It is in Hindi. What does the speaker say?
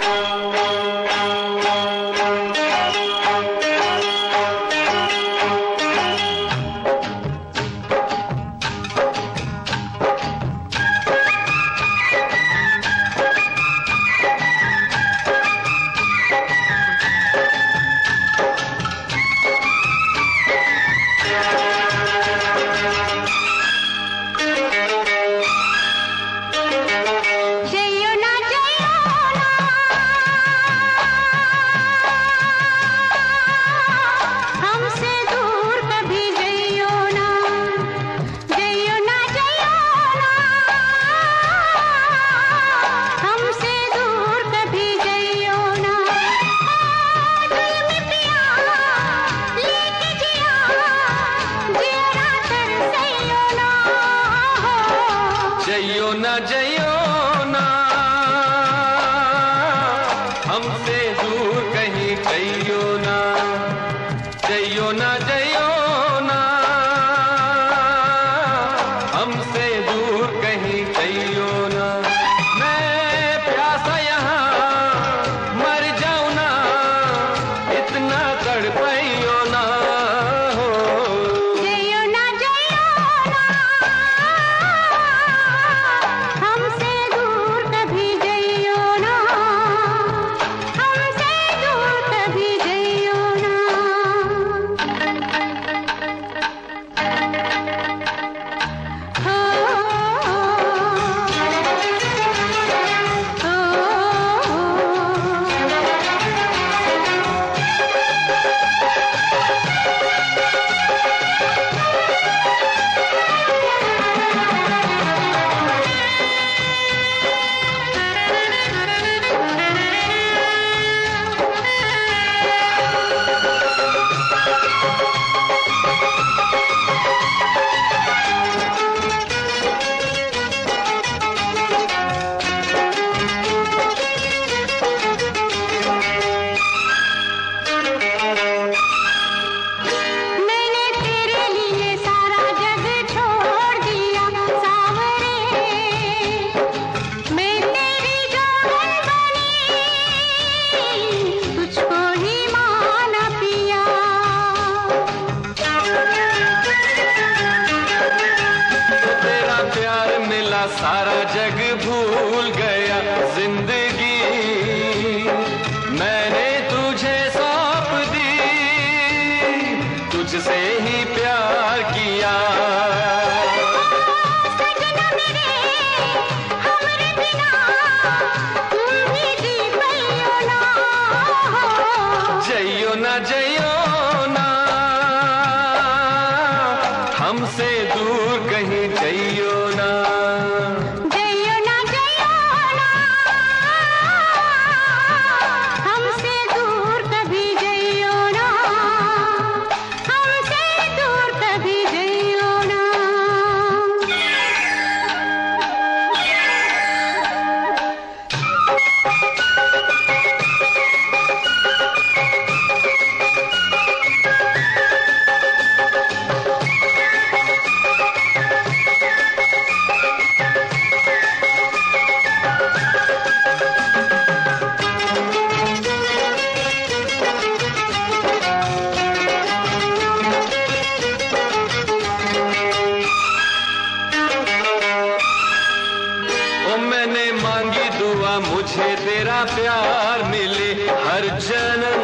जइयो ना हमसे दूर कहीं जइयो ना, जइयो ना हमसे दूर कहीं जइयो ना। मैं प्यासा यहाँ मर जाऊं ना, इतना तड़पाइयो ना हो। जइयो ना हमसे दूर कभी जइयो ना, हमसे दूर कभी जइयो ना। सारा जग भूल गया जिंदगी मैंने तुझे सौंप दी, तुझसे ही प्यार किया। सजना मेरे हमरे बिना तुम भी जी पाइयो ना। जइयो ना हमसे दूर कहीं जइयो ना। हमसे दूर कभी जइयो ना, हमसे दूर कभी जइयो ना। मैंने मांगी दुआ मुझे तेरा प्यार मिले हर जन्म